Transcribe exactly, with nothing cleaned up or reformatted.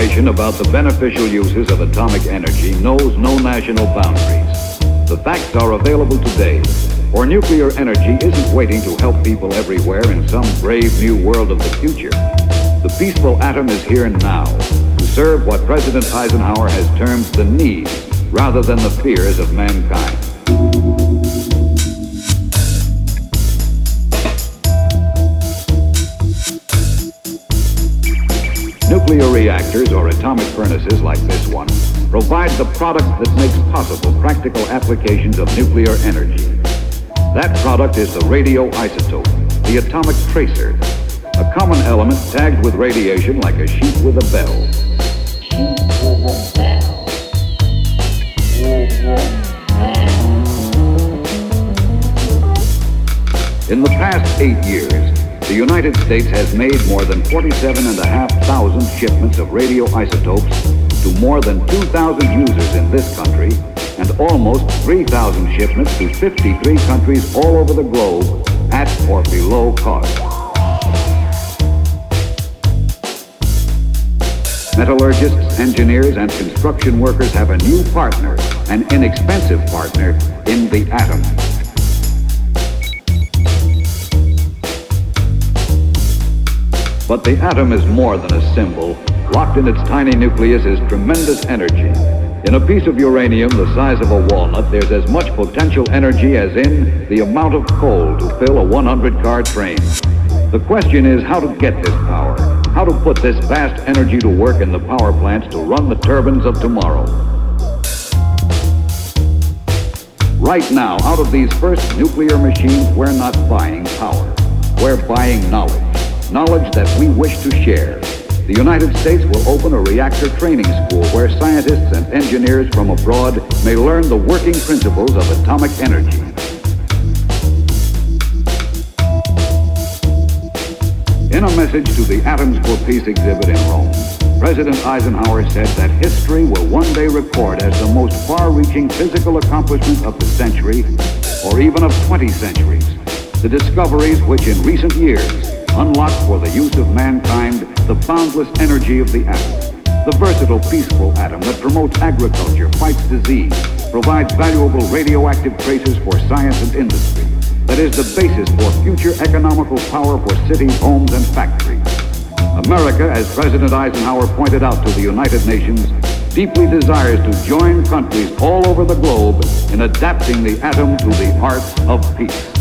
information about the beneficial uses of atomic energy knows no national boundaries. The facts are available today, for nuclear energy isn't waiting to help people everywhere in some brave new world of the future. The peaceful atom is here now to serve what President Eisenhower has termed the needs rather than the fears of mankind. Nuclear reactors or atomic furnaces like this one provide the product that makes possible practical applications of nuclear energy. That product is the radioisotope, the atomic tracer, a common element tagged with radiation like a sheep with a bell. In the past eight years, the United States has made more than forty-seven and a half thousand shipments of radioisotopes to more than two thousand users in this country and almost three thousand shipments to fifty-three countries all over the globe at or below cost. Metallurgists, engineers, and construction workers have a new partner, an inexpensive partner, in the atom. But the atom is more than a symbol. Locked in its tiny nucleus is tremendous energy. In a piece of uranium the size of a walnut, there's as much potential energy as in the amount of coal to fill a one hundred car train. The question is how to get this power, how to put this vast energy to work in the power plants to run the turbines of tomorrow. Right now, out of these first nuclear machines, we're not buying power. We're buying knowledge. Knowledge that we wish to share. The United States will open a reactor training school where scientists and engineers from abroad may learn the working principles of atomic energy. In a message to the Atoms for Peace exhibit in Rome, President Eisenhower said that history will one day record as the most far-reaching physical accomplishment of the century, or even of twenty centuries, the discoveries which in recent years unlocked for the use of mankind the boundless energy of the atom, the versatile, peaceful atom that promotes agriculture, fights disease, provides valuable radioactive traces for science and industry, that is the basis for future economical power for cities, homes, and factories. America, as President Eisenhower pointed out to the United Nations, deeply desires to join countries all over the globe in adapting the atom to the art of peace.